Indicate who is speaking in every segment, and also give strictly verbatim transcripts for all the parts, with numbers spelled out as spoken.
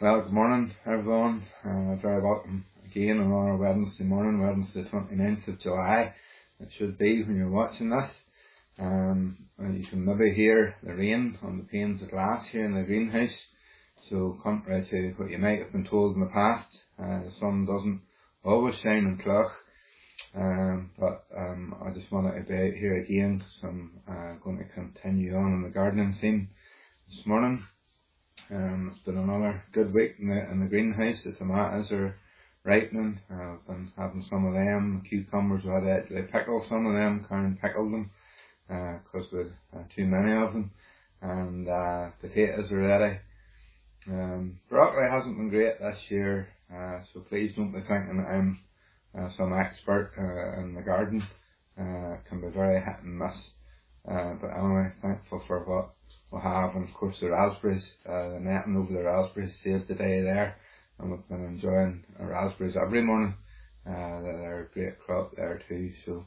Speaker 1: Well, good morning everyone. Uh, very welcome again on our Wednesday morning, Wednesday the twenty-ninth of July. It should be when you're watching this. Um, and you can maybe hear the rain on the panes of glass here in the greenhouse. So contrary to what you might have been told in the past, uh, the sun doesn't always shine in Clough. Um, but um, I just wanted to be out here again because I'm uh, going to continue on in the gardening theme this morning. Um, it's been another good week in the, in the greenhouse. The tomatoes are ripening. Uh, I've been having some of them. Cucumbers, we had to actually pickle some of them. Karen pickled them because uh, we had uh, too many of them. And uh, potatoes are ready. Um, broccoli hasn't been great this year, uh, so please don't be thinking that I'm uh, some expert uh, in the garden. Uh, it can be very hit and miss. Uh, but anyway, thankful for what we have, and of course the raspberries, uh, the netting over the raspberries saved the day there, and we've been enjoying our raspberries every morning. Uh, they're a great crop there too. So,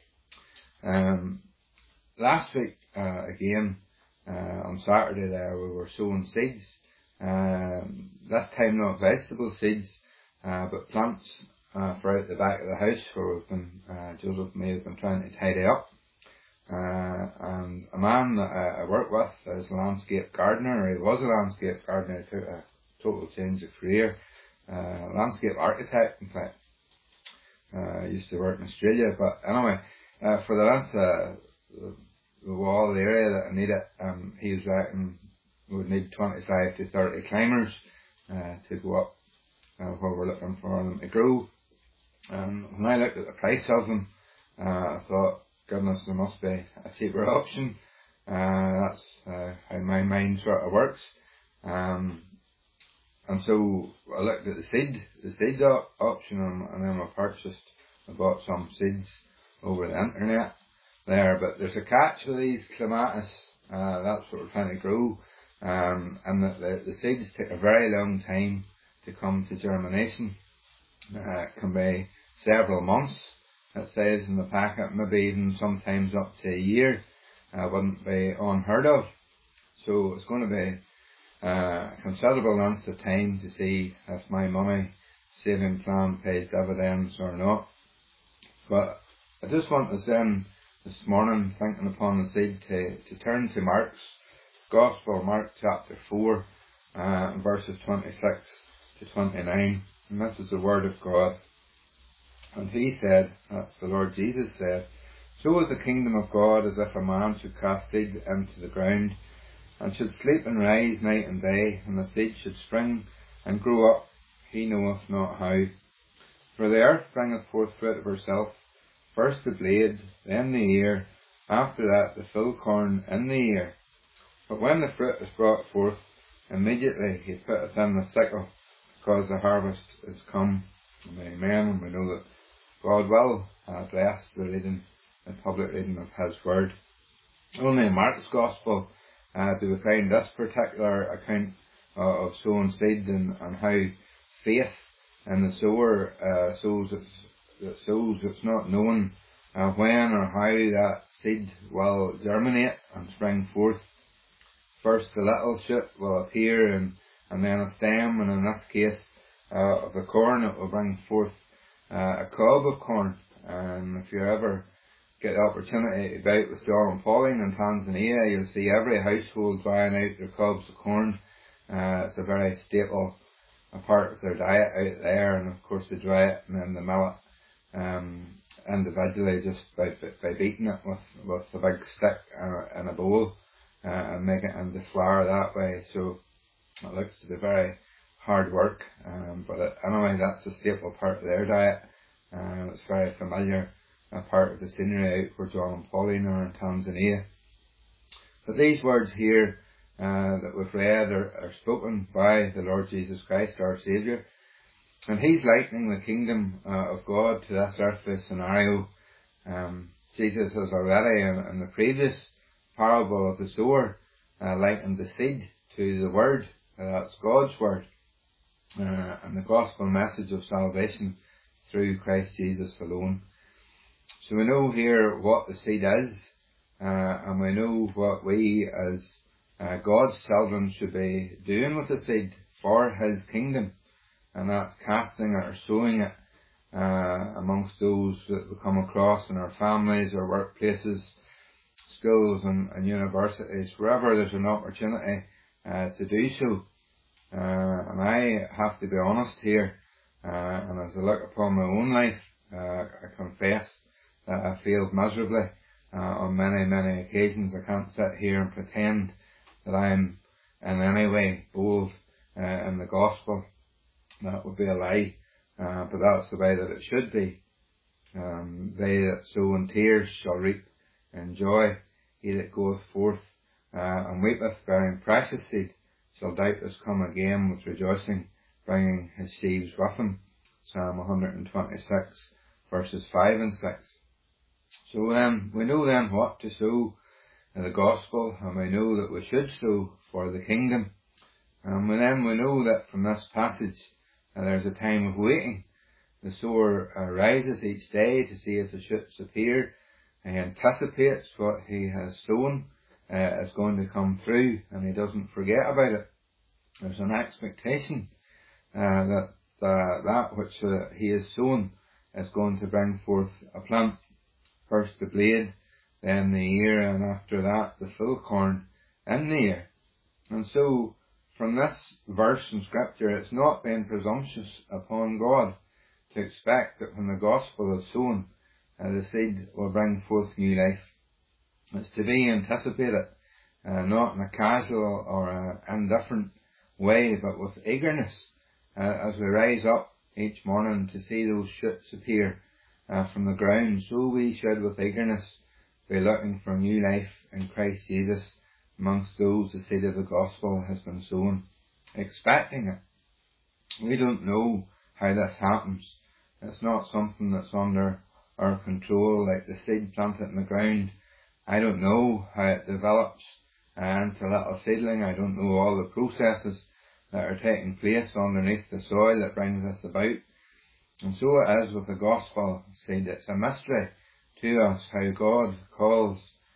Speaker 1: um, last week uh, again uh, on Saturday there we were sowing seeds. Um, this time not vegetable seeds, uh, but plants uh, for out the back of the house where we've been, uh, Joseph and me have been trying to tidy up. Uh, and a man that I, I work with is a landscape gardener, or he was a landscape gardener, he took a total change of career, uh, landscape architect in fact. Uh, used to work in Australia, but anyway, uh, for the length of the, the wall, the area that I need it, um, he was reckoning we would need twenty-five to thirty climbers, uh, to go up, uh, where we're looking for them to grow. And when I looked at the price of them, uh, I thought, goodness, there must be a cheaper option. Uh, that's uh, how my mind sort of works. Um, and so I looked at the seed, the seed op- option, and, and then I purchased, I bought some seeds over the internet there. But there's a catch with these clematis. Uh, that's what we're trying to grow. Um, and the, the, the seeds take a very long time to come to germination. Uh, it can be several months. It says in the packet, maybe even sometimes up to a year, uh, wouldn't be unheard of. So it's going to be uh, a considerable length of time to see if my money saving plan pays dividends or not. But I just want us then this morning, thinking upon the seed, to, to turn to Mark's Gospel, Mark chapter four, uh, verses twenty-six to twenty-nine. And this is the word of God. And he said, that's the Lord Jesus said, so is the kingdom of God as if a man should cast seed into the ground, and should sleep and rise night and day, and the seed should spring and grow up, he knoweth not how. For the earth bringeth forth fruit of herself, first the blade, then the ear, after that the full corn in the ear. But when the fruit is brought forth, immediately he putteth in the sickle, because the harvest is come. Amen. And we know that God will uh, bless the reading, the public reading of His Word. Only in Mark's Gospel uh, do we find this particular account uh, of sowing seed, and, and how faith in the sower uh, sows its, that sows it's not knowing uh, when or how that seed will germinate and spring forth. First the little shoot will appear, and, and then a stem, and in this case uh, of the corn it will bring forth Uh, a cob of corn. And if you ever get the opportunity to be out with John and Pauline in Tanzania, you'll see every household buying out their cobs of corn. Uh, it's a very staple a part of their diet out there, and of course they dry it and then they mill it um, individually just by by beating it with, with a big stick and a, and a bowl uh, and make it into flour that way. So it looks to be very hard work, um, but it, anyway, that's a staple part of their diet. Uh, it's very familiar uh, part of the scenery out where John and Pauline are in Tanzania. But these words here uh, that we've read are, are spoken by the Lord Jesus Christ, our Saviour, and He's likening the kingdom uh, of God to this earthly scenario. Um, Jesus has already, in, in the previous parable of the sower, uh, likened the seed to the Word. Uh, that's God's Word. Uh, and the gospel message of salvation through Christ Jesus alone. So we know here what the seed is, uh, and we know what we as uh, God's children should be doing with the seed for His kingdom, and that's casting it or sowing it uh, amongst those that we come across in our families, our workplaces, schools and, and universities, wherever there's an opportunity uh, to do so. Uh, and I have to be honest here, uh, and as I look upon my own life, uh, I confess that I failed miserably uh, on many, many occasions. I can't sit here and pretend that I'm in any way bold uh, in the gospel. That would be a lie, uh, but that's the way that it should be. Um, they that sow in tears shall reap in joy. He that goeth forth uh, and weepeth, bearing precious seed, shall doubtless come again with rejoicing, bringing his sheaves with him. Psalm one twenty-six, verses five and six. So then, we know then what to sow in the gospel, and we know that we should sow for the kingdom. And then we know that from this passage, uh, there's a time of waiting. The sower uh, rises each day to see if the shoots appear. He anticipates what he has sown uh, is going to come through, and he doesn't forget about it. There's an expectation uh, that uh, that which uh, he has sown is going to bring forth a plant. First the blade, then the ear, and after that the full corn in the ear. And so, from this verse in Scripture, it's not being presumptuous upon God to expect that when the gospel is sown, uh, the seed will bring forth new life. It's to be anticipated, uh, not in a casual or a indifferent way, but with eagerness, uh, as we rise up each morning to see those shoots appear uh, from the ground. So we should, with eagerness, be looking for new life in Christ Jesus amongst those the seed of the gospel has been sown, expecting it. We don't know how this happens. It's not something that's under our control, like the seed planted in the ground. I don't know how it develops uh, into a little seedling. I don't know all the processes that are taking place underneath the soil that brings this about. And so it is with the gospel seed. It's a mystery to us how God calls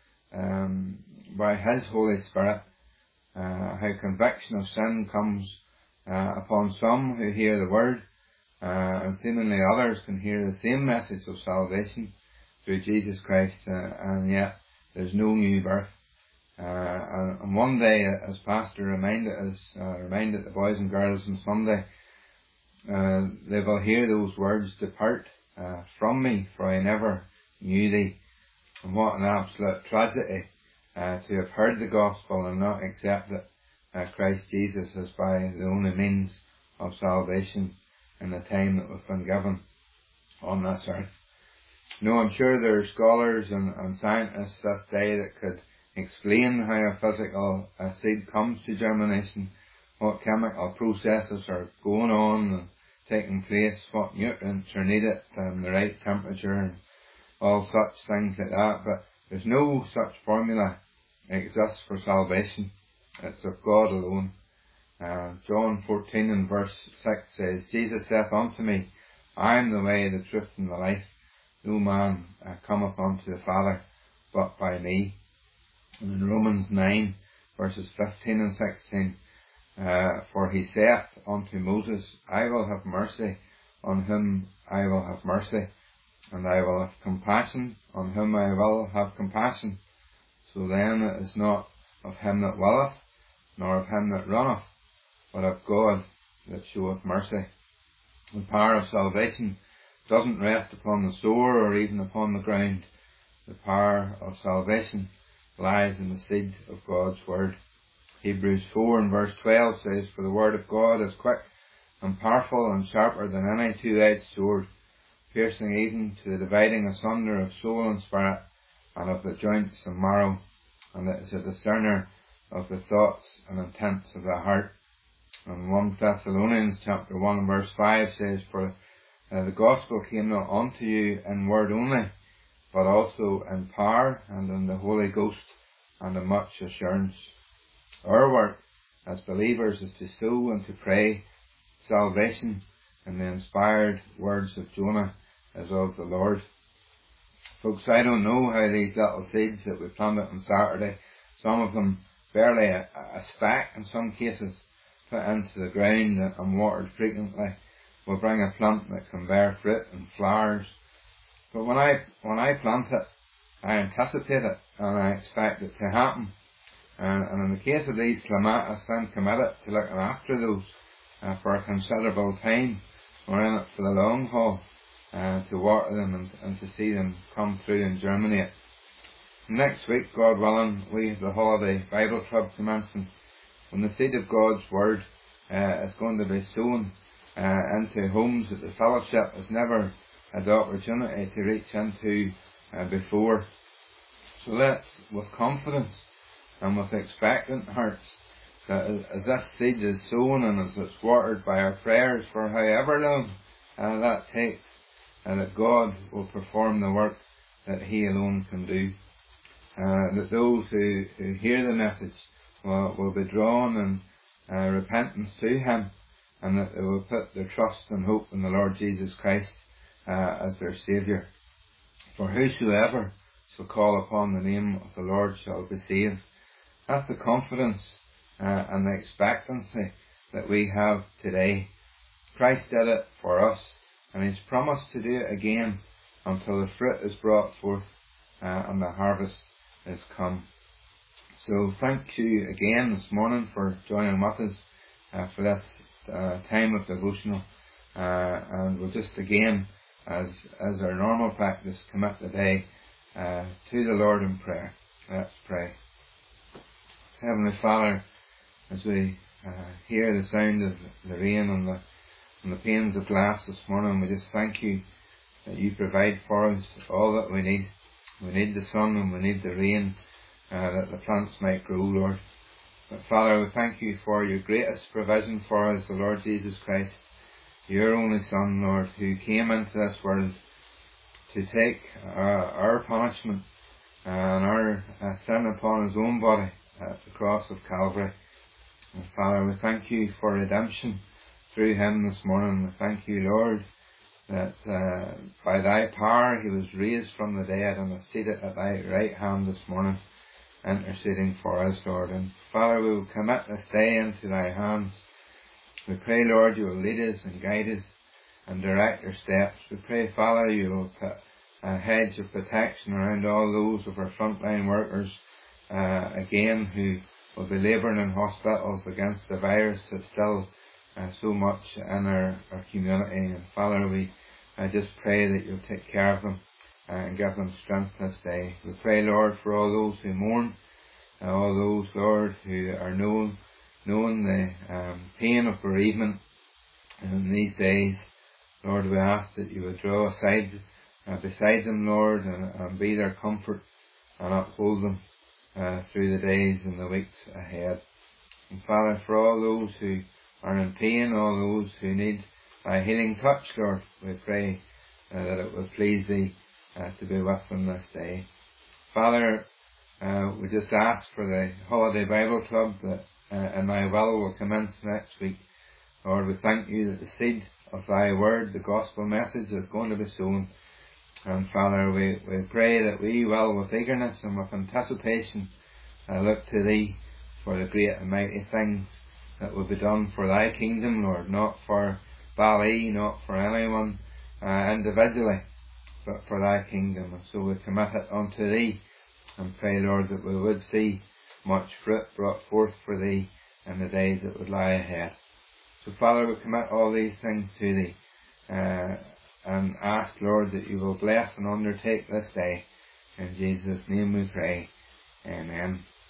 Speaker 1: um, by His Holy Spirit, uh, how conviction of sin comes uh, upon some who hear the word, uh, and seemingly others can hear the same message of salvation through Jesus Christ, uh, and yet there's no new birth. Uh, and, and one day, as Pastor reminded us, uh, reminded the boys and girls on Sunday, uh, they will hear those words, "Depart uh, from me, for I never knew thee." And what an absolute tragedy uh, to have heard the gospel and not accept it. Uh, Christ Jesus is by the only means of salvation in the time that we've been given on this earth. No, I'm sure there are scholars and, and scientists this day that could explain how a physical uh, seed comes to germination, what chemical processes are going on and taking place, what nutrients are needed, and the right temperature and all such things like that. But there's no such formula exists for salvation. It's of God alone. Uh, John fourteen and verse six says, "Jesus saith unto me, I am the way, the truth, and the life. No man uh, cometh unto the Father but by me." And in Romans nine verses fifteen and sixteen, uh, "For he saith unto Moses, I will have mercy on whom I will have mercy, and I will have compassion on whom I will have compassion. So then it is not of him that willeth, nor of him that runneth, but of God that showeth mercy." The power of salvation doesn't rest upon the sower or even upon the ground. The power of salvation lies in the seed of God's word. Hebrews four and verse twelve says, "For the word of God is quick and powerful and sharper than any two-edged sword, piercing even to the dividing asunder of soul and spirit, and of the joints and marrow, and it is a discerner of the thoughts and intents of the heart." And First Thessalonians chapter one verse five says, "For uh, the gospel came not unto you in word only, but also in power and in the Holy Ghost and in much assurance." Our work as believers is to sow and to pray salvation in the inspired words of Jonah as of the Lord. Folks, I don't know how these little seeds that we planted on Saturday, some of them barely a, a speck in some cases, put into the ground and watered frequently will bring a plant that can bear fruit and flowers. But when I when I plant it, I anticipate it and I expect it to happen. And, and in the case of these clematis, I'm committed to looking after those uh, for a considerable time. We're in it for the long haul, uh, to water them and, and to see them come through and germinate. Next week, God willing, we have the holiday Bible club commencing, when the seed of God's word uh, is going to be sown uh, into homes that the fellowship has never had the opportunity to reach into uh, before. So let's, with confidence and with expectant hearts, that as this seed is sown and as it's watered by our prayers for however long uh, that takes, and that God will perform the work that He alone can do. Uh, that those who, who hear the message will, will be drawn in uh, repentance to Him, and that they will put their trust and hope in the Lord Jesus Christ uh, as their Saviour. For whosoever shall call upon the name of the Lord shall be saved. That's the confidence uh, and the expectancy that we have today. Christ did it for us, and He's promised to do it again until the fruit is brought forth uh, and the harvest is come. So thank you again this morning for joining with us uh, for this uh, time of devotional, uh, and we'll just again, as as our normal practice, commit the day uh, to the Lord in prayer. Let's pray. Heavenly Father, as we uh, hear the sound of the rain on the on the panes of glass this morning, we just thank you that you provide for us all that we need. We need the sun and we need the rain, uh, that the plants might grow, Lord. But Father, we thank you for your greatest provision for us, the Lord Jesus Christ, your only Son, Lord, who came into this world to take uh, our punishment and our uh, sin upon His own body at the cross of Calvary. And Father, we thank you for redemption through Him this morning. We thank you, Lord, that uh, by thy power He was raised from the dead and is seated at thy right hand this morning, interceding for us, Lord. And Father, we will commit this day into thy hands. We pray, Lord, you will lead us and guide us and direct our steps. We pray, Father, you will put a hedge of protection around all those of our frontline workers, uh, again, who will be labouring in hospitals against the virus that's still uh, so much in our, our community. And Father, we I just pray that you'll take care of them uh, and give them strength this day. We pray, Lord, for all those who mourn, uh, all those, Lord, who are known, knowing the um, pain of bereavement in these days. Lord, we ask that you would draw aside uh, beside them, Lord, and, and be their comfort and uphold them uh, through the days and the weeks ahead. And Father, for all those who are in pain, all those who need a healing touch, Lord, we pray uh, that it will please thee uh, to be with them this day. Father, uh, we just ask for the holiday Bible club that uh, in thy will will commence next week. Lord, we thank you that the seed of thy word, the gospel message, is going to be sown. And Father, we, we pray that we will, with eagerness and with anticipation, uh, look to thee for the great and mighty things that will be done for thy kingdom, Lord, not for Bali, not for anyone uh, individually, but for thy kingdom. And so we commit it unto thee and pray, Lord, that we would see much fruit brought forth for thee in the days that would lie ahead. So Father, we commit all these things to thee uh, and ask, Lord, that you will bless and undertake this day. In Jesus' name we pray. Amen.